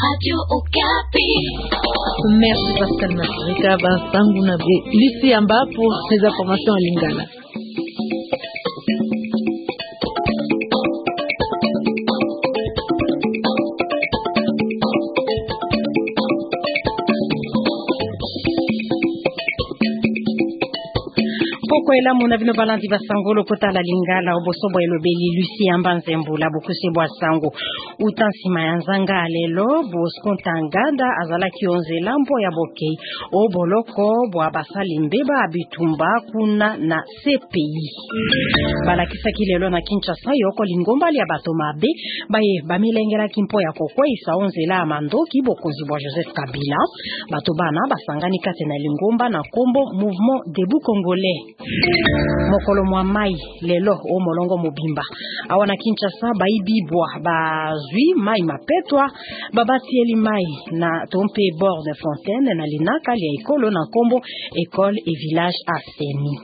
Radio Okapi. Merci Pascal Masrika Bansangu na Lucie Amba pour ces informations en lingala. Kwela mona bino balandi basangolo kotala lingala obosobo elobeli Lucie Amba Nzembula bokuse bwa sango utansima ya nzanga lelo boskontanganda azala kionze lampo ya bokei oboloko bwa basali mbeba abitumba kuna na CPI balakisa kilelo na Kinshasa yoko lingomba ya bato mabe baye bamilengela kimpo ya kokwe isa onzela amandoki bokonzi bwa Joseph Kabila bato bana basangani kate na lingomba na kombo Mouvement Debout Congolais mokolo mwa mai lelo o molongo mobimba awana Kinshasa baibibwa bazwi mai mapetwa babatieli mai na tompe bord de fontaine na linaka lia ekolo na kombo école et village Aseni.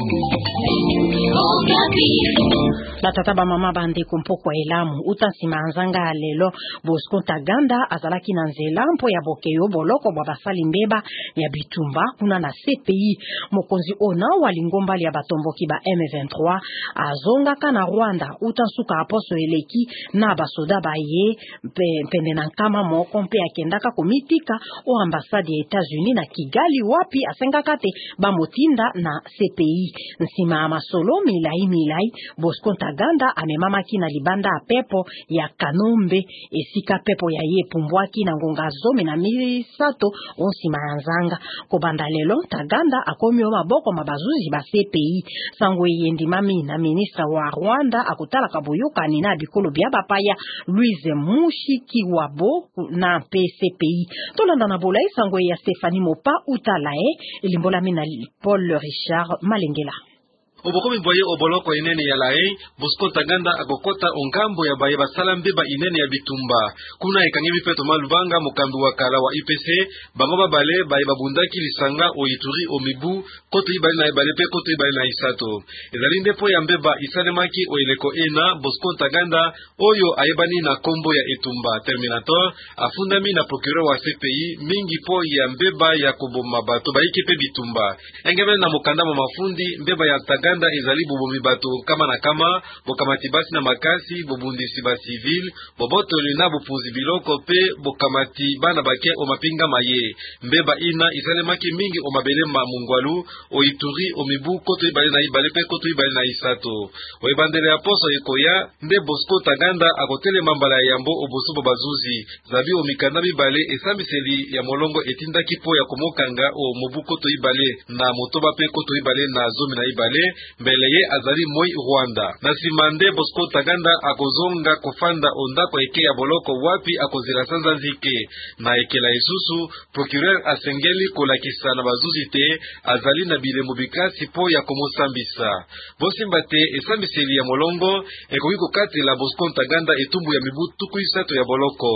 La tata ba mama bande kompoko elamu utansima nzanga lelo boskontaganda azalaki na nzela mpo ya bokeyo boloko bwa basali mbeba ya bitumba kuna na CPI mokonzi ona walingomba ya batomboki ba M23 azonga kana Rwanda utansuka aposo eleki na basoda baye pende na nkama moko mpe akendaka komitika o ambassade ya États-Unis na Kigali wapi asengaka te bamotinda na CPI nsima masolo milai boskontaganda amemamaki na libanda pepo ya Kanombe esika pepo ya ye pumbwaki na ngonga zome na misato onsima ya nzanga kobanda lelo Taganda akomi o maboko mabazuzi ba CPI sango yendi mami na ministra wa Rwanda akutala kaboyokani na bikolo bya bapaya Louise Mushikiwabo na PCPI tolanda na bolai sango ya Stéphanie Mopa utalae ilimbola mina Paul Richard Malengela. Obokomi boye oboloko inene ya lae boskontaganda akokota ongambo ya baye basala mbeba inene ya bitumba kuna ekangemi peto malubanga mokambi wa kala wa IPC bango babale baye babundaki lisanga oituri omibu koto ibali na ibale pe koto ibali na isato ezali ndepo ya mbeba isalemaki oileko ena boskontaganda oyo ayebani na kombo ya etumba Terminator afundami na procureur wa CPI mingi po ya mbeba ya koboma bato bayiki pe bitumba engeme na mokanda mo mafundi mbeba ya Taganda ezali bobomi bato kama na kama bokamati basi na makasi bobundisi ba civil bobotoli na bopunzi biloko pe bokamati bana bake o mapinga maye mbeba ina isalemaki mingi o mabele ma mungwalu o ituri o mibu koto ibale na ibale pe koto ibale na isato o ibandele ya poso ekoya nde boskontaganda akotele mambala ya yambo o bosobo bazuzi zabi o mikanda bibale esambiseli ya molongo etindaki po ya komokanga o mobu koto ibale na motoba pe koto ibale na zomi na ibale mbele ye azali moi Rwanda na simande boskontaganda akozonga kofanda ondako eke ya boloko wapi akozela sanza nzike na ekela isusu procureur asengeli kolakisa na bazuzi te azali na bilemo bikasi po ya komosambisa bosimba te esambiseli ya molongo ekoki kokatela boskontaganda etumbu ya mibu tuku isato ya boloko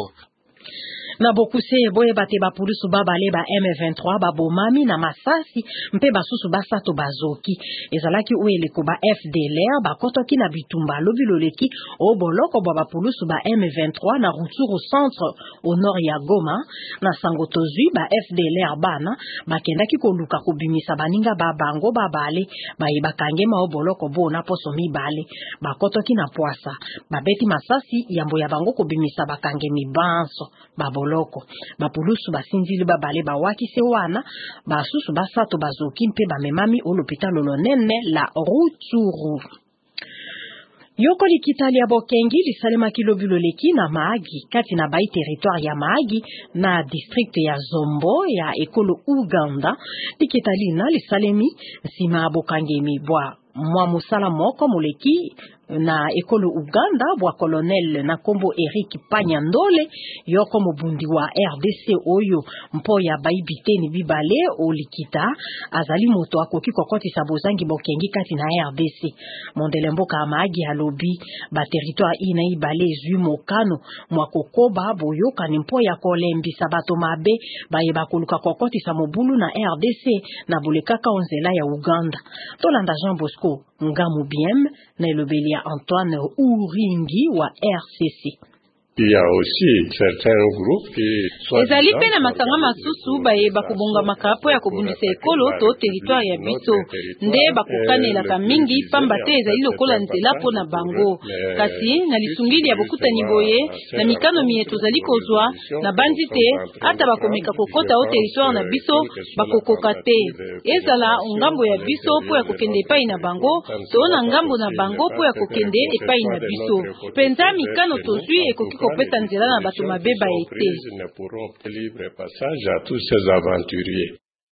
na bokuse boye bate ba pulusu babale ba M23 babomami na masasi mpe basusu basato bazoki ezalaki ueleko ba FDLR bakotoki na bitumba lobiloleki o boloko ba pulusu ba M23 na Rutshuru centre au nord ya Goma na sangotozwi ba FDLR bana bakendaki koluka kobimisa baninga ba bango babale baye bakangema o boloko bona poso mibale bakotoki na poasa babeti masasi yambo ya bango kobimisa bakangemi banso boloko bapulusu basinzili babale bawakise wana basusu basato bazoki mpe bamemami o l'hôpital lonene la Rutshuru yoko likitali ya bokengi lisalema kilobilo leki na Maagi kati na bai territoire ya Maagi na district ya Zombo ya ekolo Uganda likitali na lisalemi nsima bokangemi bwa mwa musala moko moleki na ekolo Uganda bwa colonel na kombo Eric Panyandole yoko mobundi wa RDC oyo mpo ya baibiteni bibale olikita azali moto akoki kokoti sabozangi bokengi kati na RDC mondele mboka Amagi alobi ba territoire ina ibale zui mokano mwa kokoba boyoka ni mpo ya kolembisa bato mabe baye bakoluka kokoti sa mobulu na RDC na bulekaka onzela ya Uganda tolanda Jean Bosco Ngamu Biem na elobeli ya Antoine Uringi wa RCC. Il y a aussi certains groupes qui ezali pe na masanga masusu baye bakubonga makapo ya kobundisa ekolo to territoire ya biso nde bakokanelaka mingi pamba te ezali lokola nzela mpo na bango kasi na lisungili ya bokutani boye na mikano miye tozali kozwa na bandi te ata bakomeka kokota o territoire na biso bakokoka te ezala ngambo ya biso mpo ya kokende epai na bango to na ngambo na bango mpo ya kokende epai na biso penza mikano tozwi ekoki kopesa nzela na bato mabe baye te. ne pourront livrer passage à tous ces aventuriers.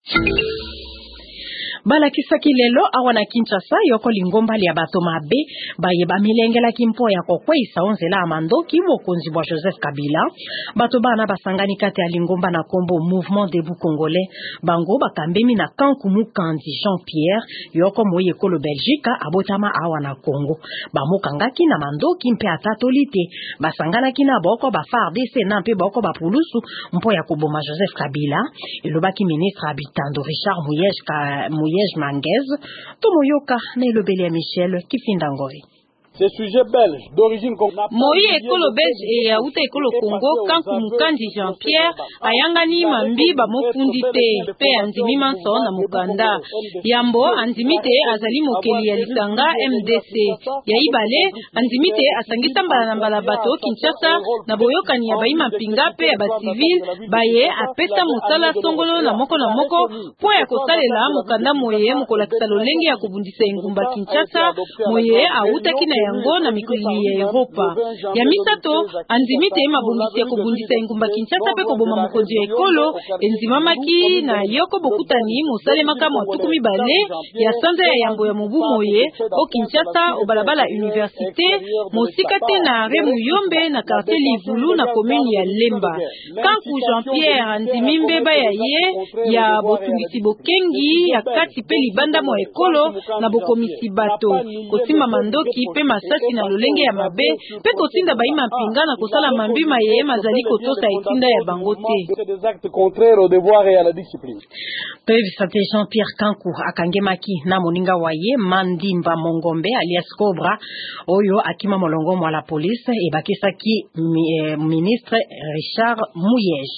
Balakisaki lelo awa na Kinshasa yoko lingomba lia bato mabe baye bamilengela kimpo ya kokwesa onzela amandoki mokonzi bwa Joseph Kabila bato bana basangani kati ya lingomba na kombo Mouvement Debout Congolais bango bakambemi na Kankumu Kandi Jean-Pierre yoko moye kolo Belgique abotama awa na Congo bamokangaki na mandoki mpe atatolite basanganaki na boko ba FARDC na mpe boko ba pulusu mpo ya koboma Joseph Kabila elobaki ministre habitando Richard Muyej Manguez, Tomoyoka, Nelobeli à Michel, Kifindangori. Ces sujets belges d'origine Moïse ekolo belge et Aouta ekolo Congo Kankumu Kandi Jean-Pierre ayangani mambi ba mofundi te pe anzimi manso na mukanda yambo anzimite azali mokeli ya lisanga MDC ya ibale anzimite asangisa mbala na mbala bato Kinshasa na boyokani ya baima pinga pe ya ba civil baye apesa mosala songolo na moko po ya kosalela mukanda moye mukolakisa lolenge ya kubundisa ingumba Kinshasa moye Aouta kina yango na mikili ya Europa ya misato anzimite mabongisi ya kubundisa ingumba Kinshasa pe koboma mokonzi ya ekolo enzimamaki na yoko bokutani musale makamo tukumi bale ya sanza ya yambo ya mobu moye o Kinshasa o balabala université mosikate na Remu Yombe na quartier Livulu na commune ya Lemba Kanku Jean-Pierre anzimimbe ba ya ye ya botungisi bokengi ya kati pe libanda mo ekolo na bokomisi bato kosimba mandoki pe masasi na lolenge ya mabe pe kotinda baima pinga na kosala mambi maye mazali kotosa etinda ya bango te. Des actes contraires au devoir et à la discipline. Président Jean-Pierre Kanku akangemaki na moninga waye Mandimba Mongombe alias Cobra oyo akima molongo mwa la police e bakisaki ministre Richard Muyej.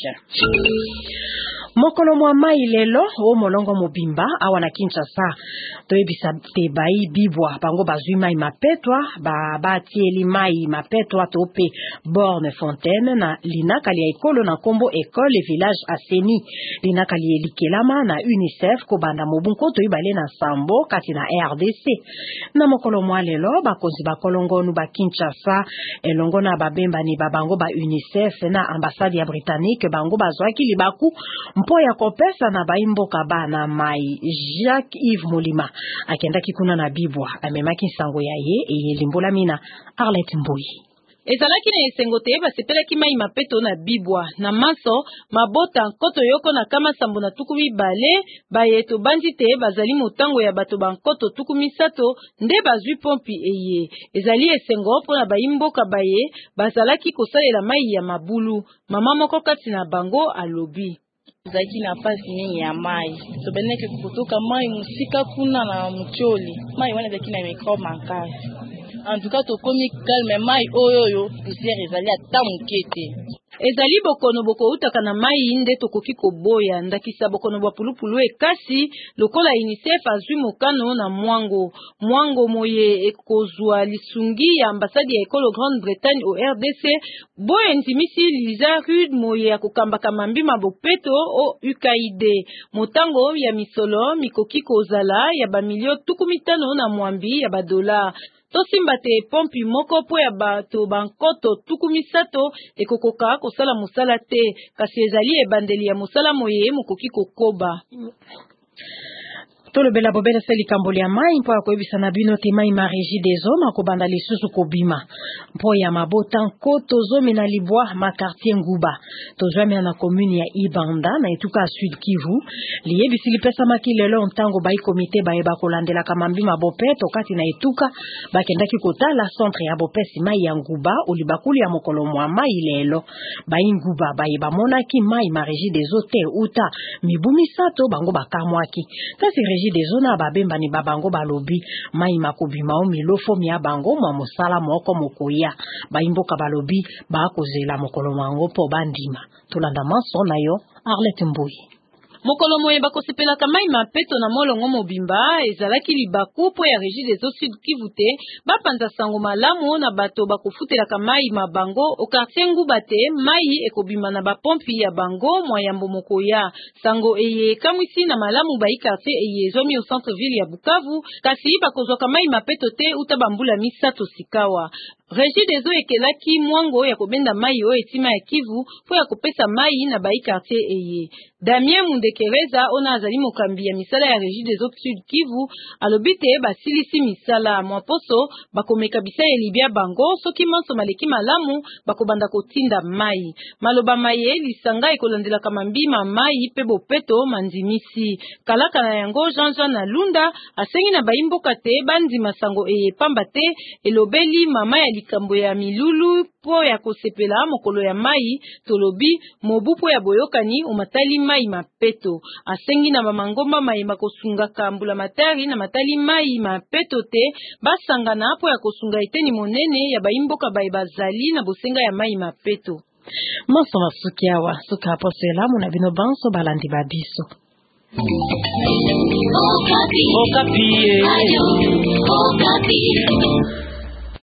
Mokolo mwa mai lelo o molongo mobimba awa na Kinshasa toyebisa te bai bibwa bango bazwi mai mapetwa batieli mai mapetwa tope borne fontaine na linaka lia ekolo na kombo école et village aseni linaka lia likelama na UNICEF ko banda mobunko toyibale na sambo kati na RDC na mokolo mwa lelo bakonzi bakolongonu ba Kinshasa elongo na babemba ni babango ba UNICEF na ambassade ya Britannique bango bazwaki libaku mpo ya kopesa na baimboka bana mai Jacques-Yves Molima akendaki kuna na bibwa amemaki sango ya ye limbola mina Arlette Mbui ezalaki na esengo te basepelaki mai mapeto na bibwa na maso mabota nkoto yoko na kama sambo na tukumi bale bayeto bandi te bazali motango ya bato bankoto tukumi sato nde bazwi pompi eye ezali esengo pona baimboka baye bazalaki kosalela mai ya mabulu mama moko kati na bango alobi zaki na pasi nini ya mai tobeneke kutoka mai musika kuna na mcholi mai wana zaki na mikro mankasi en tout cas to komi calme mai oyoyo poussière ezali ata mukete ezali bokono boko utaka na mai nde tokoki koboya ndakisa bokono bwa pulupulu ekasi lokola UNICEF azwi mokano na mwango moye ekozwa lisungi ya ambasade ya ekolo Grande-Bretagne au RDC boye ntimisi Liza Rude moye akokambaka mambi mabopeto o UKID motango ya misolo mikoki kozala ya bamilio 15 na mwambi ya badola tosimba te pompi moko po ya bato bankoto 17 ekokoka kosala musala te kasi ezali ebandeli ya musala moye mokoki kokoba Tolo bela bobela seli kamboli ya mai mpo ya koyebisa na bino te mai mareji des hommes akobanda lisusu kobima mpo ya mabota nkoto zomi na libwa makartier Nguba tozwami na commune ya Ibanda na etuka Sud Kivu liyebisi lipesamaki lelo ntango bai komite baye bakolandela kamambi mabopeto kati na etuka bakendaki kotala centre ya bopesi mai ya Nguba olibakuli ya mokolo mwa mai lelo bai Nguba baye bamonaki mai mareji des hôtels uta mibumi sato bango bakamwaki kasi régie des zones babemba ni babango balobi mai makobima o milofo mi abango mwa mosala moko mokoya baimboka balobi bakozela mokolo mango po bandima tolanda maso na yo Arlette Mboyi. Mokolo moye bakosepelaka mai mapeto na molongo mobimba ezalaki libaku po ya régie des eaux sud Kivu te bapanza sango malamu na bato bakofutelaka mai mabango au quartier Nguba te mai ekobima na bapompi ya bango moyambo mokoya sango eye kamwisi na malamu bai quartier eye zomi au centre ville ya Bukavu kasi bakozwaka mai mapeto te uta bambula misato sikawa. Régie des eaux ekelaki mwango ya kobenda mai o etima ya Kivu po ya kopesa mai na bai quartier eye. Damien Mundekereza ona azali mokambi ya misala ya Régie des eaux sud Kivu alobite basilisi misala mwaposo bakomeka bisa elibia bango soki manso maleki malamu bakobanda kotinda mai. Maloba maye lisanga ekolandela kamambima mai pe bopeto manzimisi. Kalaka na yango Jean na Lunda asengi na baimboka te bandi masango eye pamba te elobeli mama ya likambo ya milulu po ya kosepela mokolo ya mai tolobi mobu po ya boyokani umatali mai mapeto asengi na bamangomba mai makosunga kambula matari na matali mai mapeto te basangana po ya kosunga eteni monene ya baimboka bazali na bosenga ya mai mapeto. Maso masuki awa suka posela muna bino banso balandi babiso. Okapi.